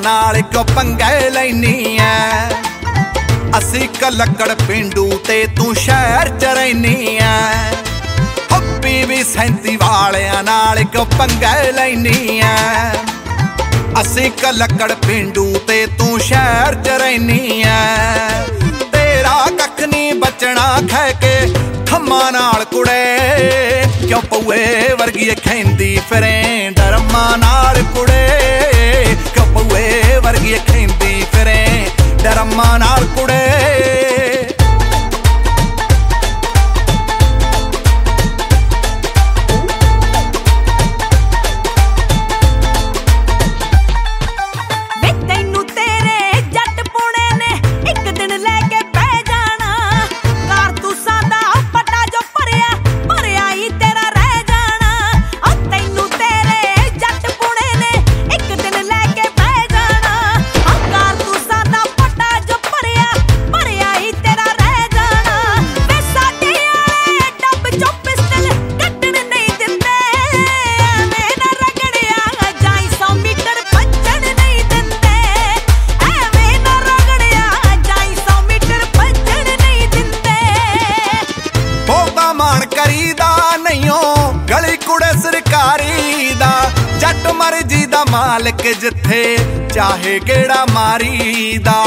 नाल क्यों पंगे लैनी ऐ। असी कलकड़ पिंडू ते तू शहर च रैनी ऐ। हप्पी भी 37 वालियां नाल क्यों पंगे लैनी ऐ। असी कलकड़ पिंडू ते तू शहर च रैनी ऐ। तेरा कख नहीं बचना खै के थम्मा नाल कुड़े, क्यों पौए वर्गी खैंदी फिरें डरमा नाल कुड़े, क्यों पौए वर्गी खैंदी फिरें डरमा नाल कुड़े। गली कुड़े सरकारी दा जट मर्जी दा मालिक जिथे चाहे गेड़ा मारी दा।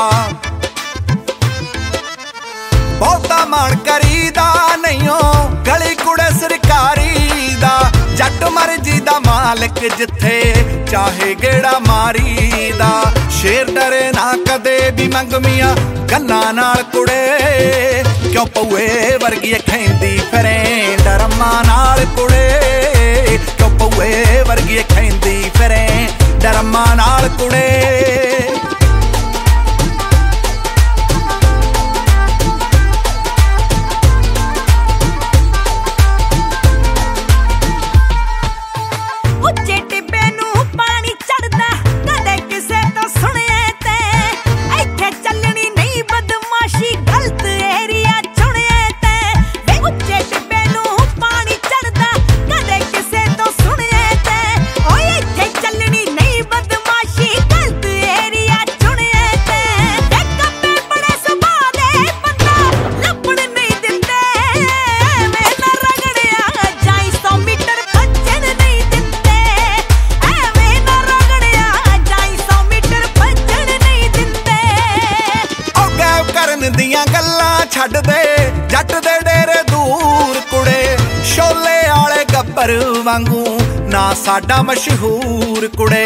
बहुता मान करीदा नहीं हो गली कुड़े सरकारी दा जट मर्जी दा मालिक जिथे चाहे गेड़ा मारी दा। शेर डरे ना कदे भी मंगमिया गल्लां नाल कुड़े, क्यों पौए वर्गी खैंदी फिरें डरमा नाल कुड़े, क्यों पौए वर्गी खैंदी फिरें डरमा नाल कुड़े। दियां गल्लां छड्ड दे जट दे डेरे दूर कुड़े, शोले आले गब्बर वांगू ना साडा मशहूर कुड़े।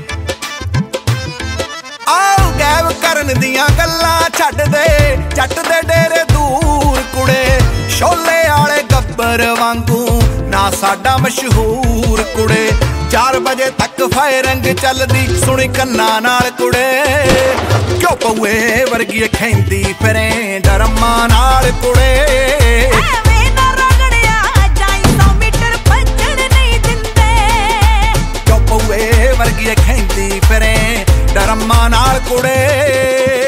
आओ गैब करन दियां गल्लां छड्ड दे जट दे डेरे दूर कुड़े, शोले आले गब्बर वांगू ना साडा मशहूर कुड़े। 4 बजे तक फायरिंग चलदी सुनी कन्ना नाल कुड़े, क्यों पौए वर्गी खैंदी फिरें डरमा नाल कुड़े। क्यों पौए वर्गी खैंदी फिरें डरमा नाल कुड़े।